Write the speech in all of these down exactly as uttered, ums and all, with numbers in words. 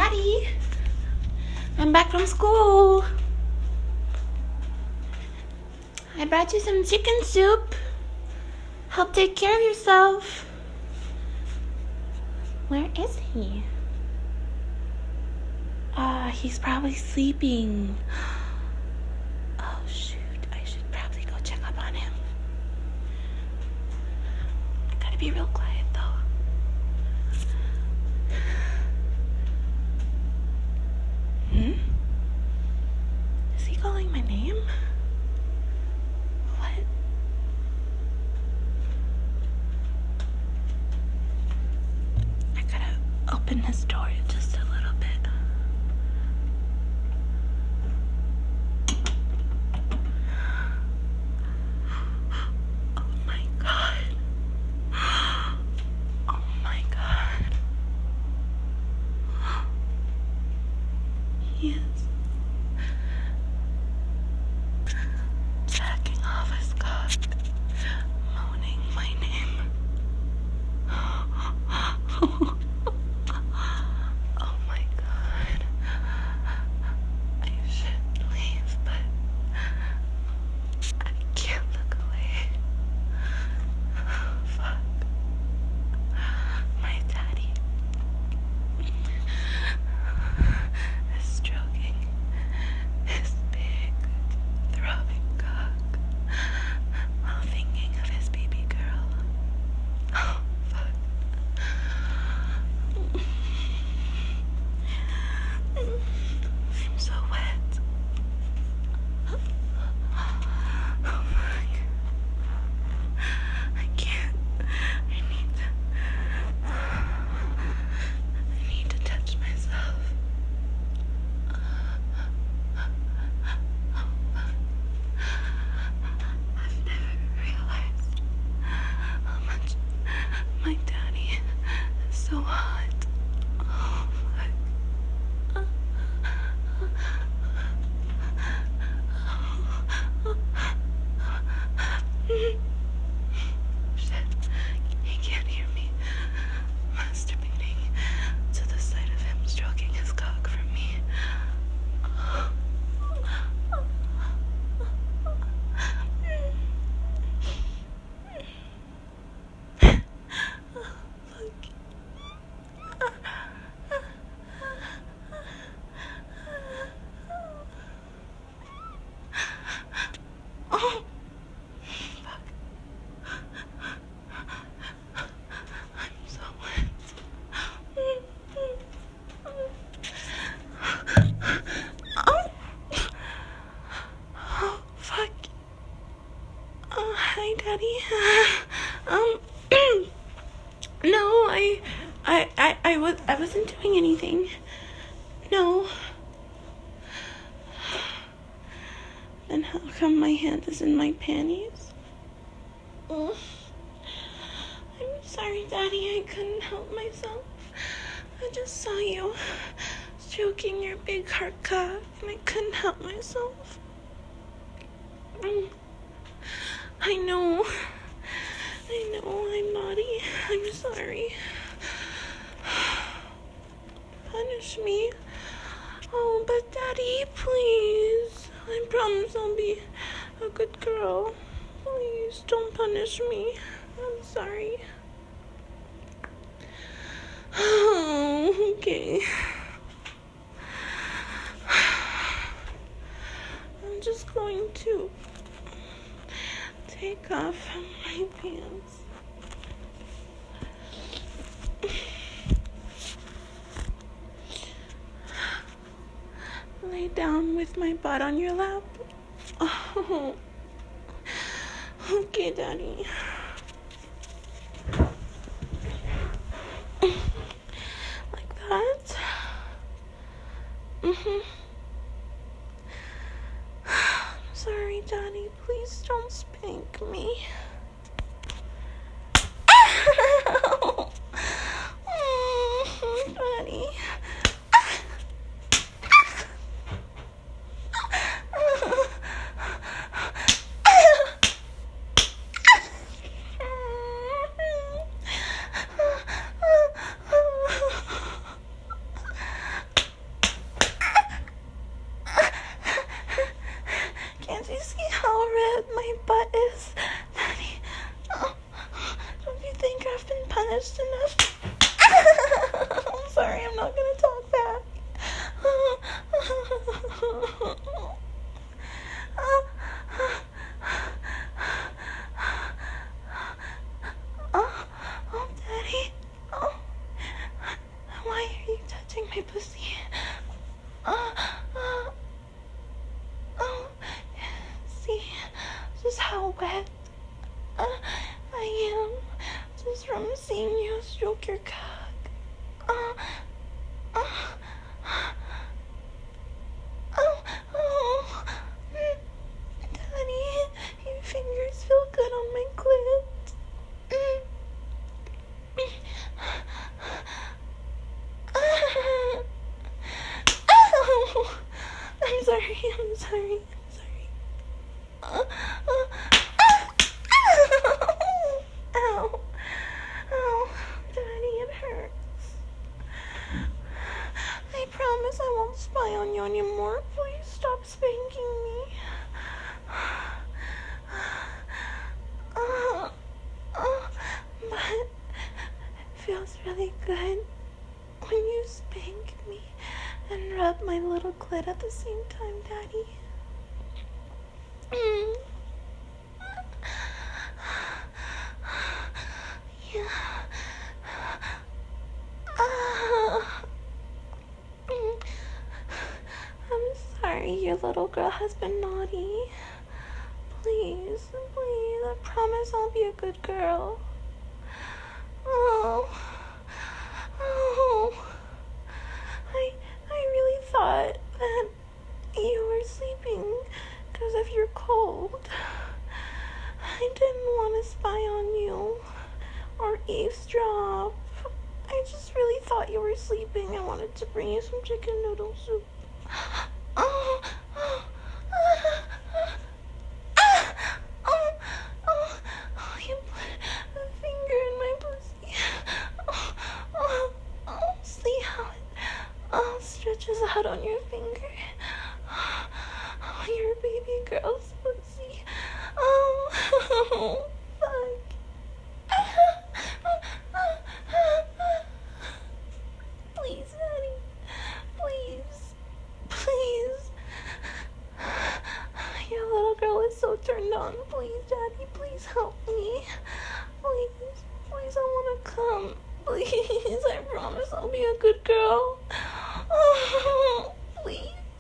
Daddy, I'm back from school. I brought you some chicken soup. Help take care of yourself. Where is he? Ah, uh, he's probably sleeping. Oh shoot, I should probably go check up on him. I gotta be real quiet though. Hmm? Is he calling my name? What? I gotta open this door just a little bit. Oh my god. Oh my god. He is jacking off his cock, moaning my name. Oh my god. I should leave, but I can't look away. Fuck. My daddy is stroking his big, throbbing cock while thinking of his baby girl. Oh, fuck. I'm so wet. Oh, fuck. I can't. I need to. I need to touch myself. I've never realized how much my daddy is so hot. Oh, fuck. Shit, he can't hear me masturbating to the sight of him stroking his cock for me. Oh, fuck. I'm so wet. Oh, oh fuck. Oh, hi, Daddy. Um, no, I, I, I, I was, I wasn't doing anything. No. Then how come my hand is in my panties? Oh, I'm sorry, Daddy. I couldn't help myself. I just saw you stroking your big hard cock, and I couldn't help myself. Mm. I know. I know I'm naughty. I'm sorry. Punish me. Oh, but Daddy, please. I promise I'll be a good girl. Please don't punish me. I'm sorry. Oh, okay. I'm just going to take off my pants. Lay down with my butt on your lap. Oh. Okay, Daddy. Like that. Mm-hmm. Sorry, Daddy. Please don't spank me. Daddy. I'm sorry, I'm not gonna talk back. Oh, oh, Daddy. Oh, why are you touching my pussy? Oh, oh, oh, see, just how wet uh, I am just from seeing you stroke your cock. Oh, oh, oh, oh, Daddy, your fingers feel good on my clit. Oh, I'm sorry, I'm sorry, I'm sorry. Uh, uh, Ow, ow, Daddy, it hurts. I promise I won't spy on you anymore. Please stop spanking me. Uh, uh, but it feels really good when you spank me and rub my little clit at the same time, Daddy. Mm. Yeah. Uh, mm. I'm sorry your little girl has been naughty. Please, please, I promise I'll be a good girl. Oh, oh, I, I really thought that you were sleeping because of your cold. I didn't want to spy on you or eavesdrop. I just really thought you were sleeping. I wanted to bring you some chicken noodle soup. Oh, oh, oh, oh, oh, you put a finger in my pussy. Oh, oh, oh, see how it oh, stretches out on your finger. Oh, your baby girl's pussy. Oh, oh, fuck. Please, Daddy. Please. Please. Your little girl is so turned on. Please, Daddy. Please help me. Please. Please, I want to come. Please. I promise I'll be a good girl. Oh, please.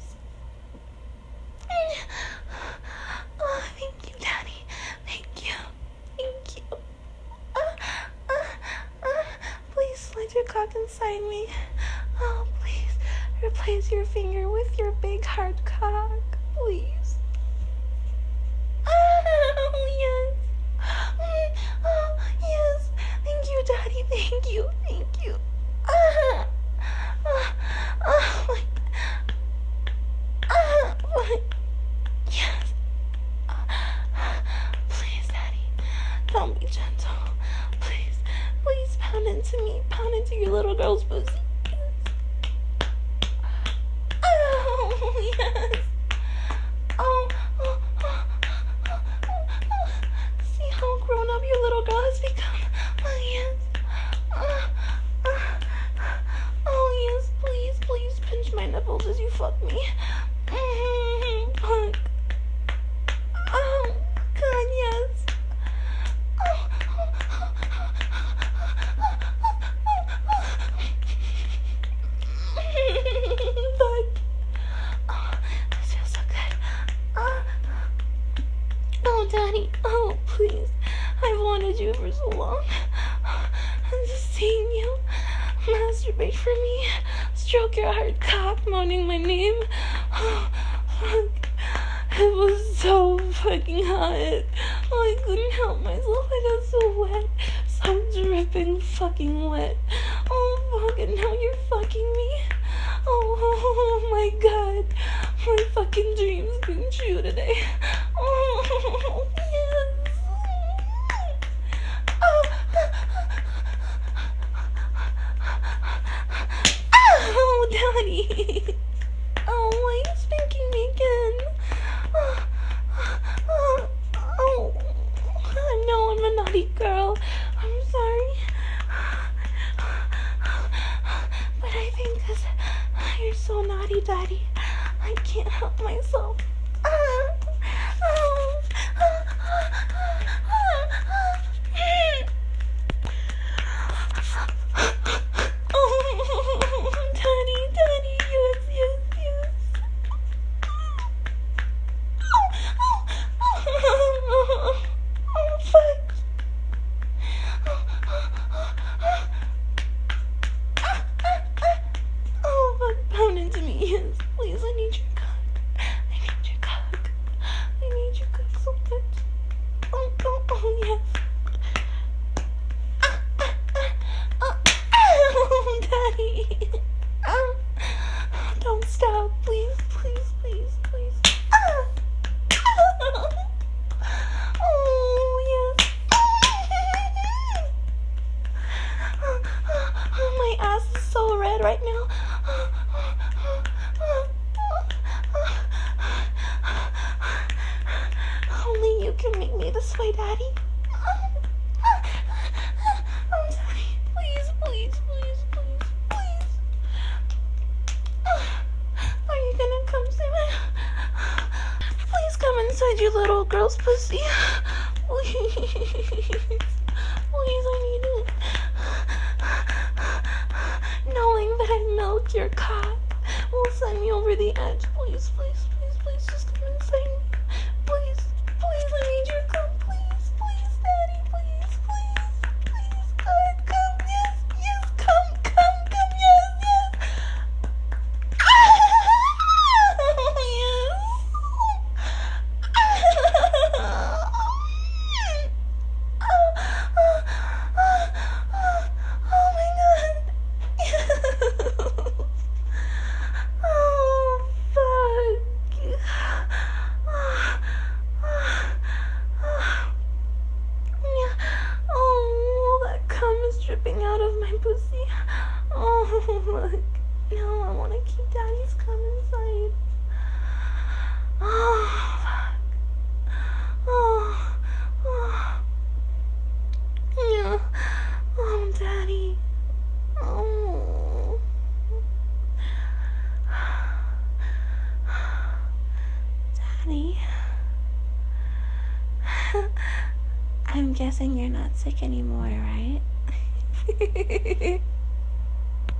Oh, thank you, Daddy. Thank you. Thank you. Uh, uh, uh, please slide your cock inside me. Oh, please. Replace your finger with your big hard cock. Please. Oh, yes. Mm, oh, yes. Thank you, Daddy. Thank you. Thank you. Uh, uh, oh, my. Uh, my. Yes. Please, Daddy, don't be gentle. Please, please pound into me. Pound into your little girl's pussy. Yes. Oh, yes. Oh, oh, oh, oh, oh. See how grown up your little girl has become. Oh, yes. Uh, uh, oh, yes. Please, please pinch my nipples as you fuck me. Mm-hmm. Fuck. Oh, God, yes. Oh, oh, oh, oh, Fuck. Oh, this feels so good. Uh, oh, Daddy. Oh, please. I've wanted you for so long. I'm just seeing you. Masturbate for me. Stroke your hard cock, moaning my name. Oh, fuck. It was so fucking hot. Oh, I couldn't help myself. I got so wet. So dripping fucking wet. Oh, fuck, and now you're fucking me. Oh, oh my God. My fucking dreams came true today. Oh, yes. Oh, oh, Daddy. Oh, why are you spanking me again? Oh, oh, oh, I know I'm a naughty girl. I'm sorry. Daddy. I can't help myself. Ah, oh, ah, ah, ah, ah. Oh, Daddy, Daddy, yes, yes, yes. Oh, oh, oh, oh, fuck. Oh, fuck, pound into me, yes. Please, I need your cock. I need your cock. I need your cock so much. Oh, oh, oh, yes. Ah, ah, ah, ah, oh, Daddy. Ah, don't stop, please, please, please, please. Ah, ah, oh, yes. Oh, my ass is so red right now. Only you can make me this way, Daddy. Oh, Daddy, please, please, please, please, please. Are you gonna come see me? Please come inside your little girl's pussy. Please. Please, I need it. Knowing that I milk your cock will send me over the edge. Please, please, please, please, just come inside me. Please, please, I need your cock. Please, please, Daddy, please, please, please, come, come, yes, yes, come, come, come, yes, yes. Dripping out of my pussy. Oh, look. No, I want to keep Daddy's cum inside. Oh, fuck. Oh, oh. Yeah. Oh, Daddy. Oh. Daddy. I'm guessing you're not sick anymore, right?